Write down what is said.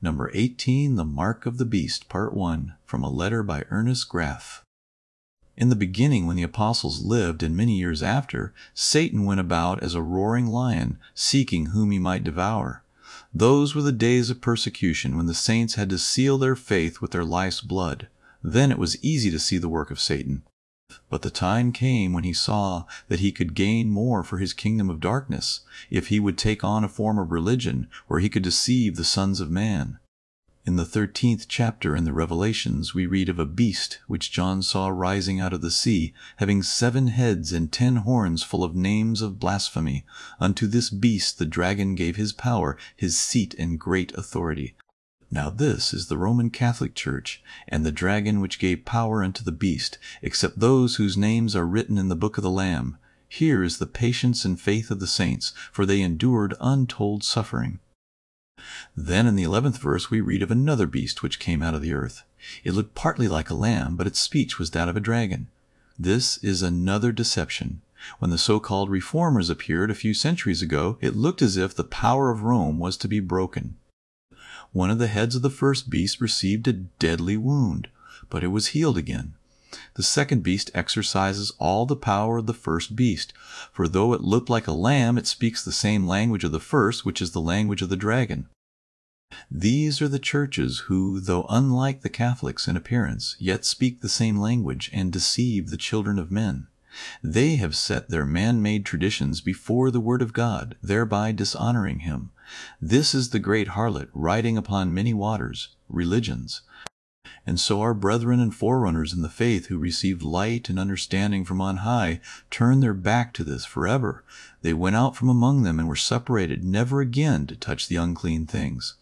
Number 18, The Mark of the Beast, Part 1, from a letter by Ernest Graff. In the beginning, when the apostles lived, and many years after, Satan went about as a roaring lion, seeking whom he might devour. Those were the days of persecution, when the saints had to seal their faith with their life's blood. Then it was easy to see the work of Satan. But the time came when he saw that he could gain more for his kingdom of darkness, if he would take on a form of religion where he could deceive the sons of man. In the 13th chapter in the Revelations, we read of a beast which John saw rising out of the sea, having 7 heads and 10 horns full of names of blasphemy. Unto this beast the dragon gave his power, his seat and great authority. Now this is the Roman Catholic Church, and the dragon which gave power unto the beast, except those whose names are written in the book of the Lamb. Here is the patience and faith of the saints, for they endured untold suffering. Then in the 11th verse we read of another beast which came out of the earth. It looked partly like a lamb, but its speech was that of a dragon. This is another deception. When the so-called reformers appeared a few centuries ago, it looked as if the power of Rome was to be broken. One of the heads of the first beast received a deadly wound, but it was healed again. The second beast exercises all the power of the first beast, for though it looked like a lamb, it speaks the same language of the first, which is the language of the dragon. These are the churches who, though unlike the Catholics in appearance, yet speak the same language and deceive the children of men. They have set their man-made traditions before the Word of God, thereby dishonoring Him. This is the great harlot, riding upon many waters, religions. And so our brethren and forerunners in the faith who received light and understanding from on high turned their back to this forever. They went out from among them and were separated, never again to touch the unclean things.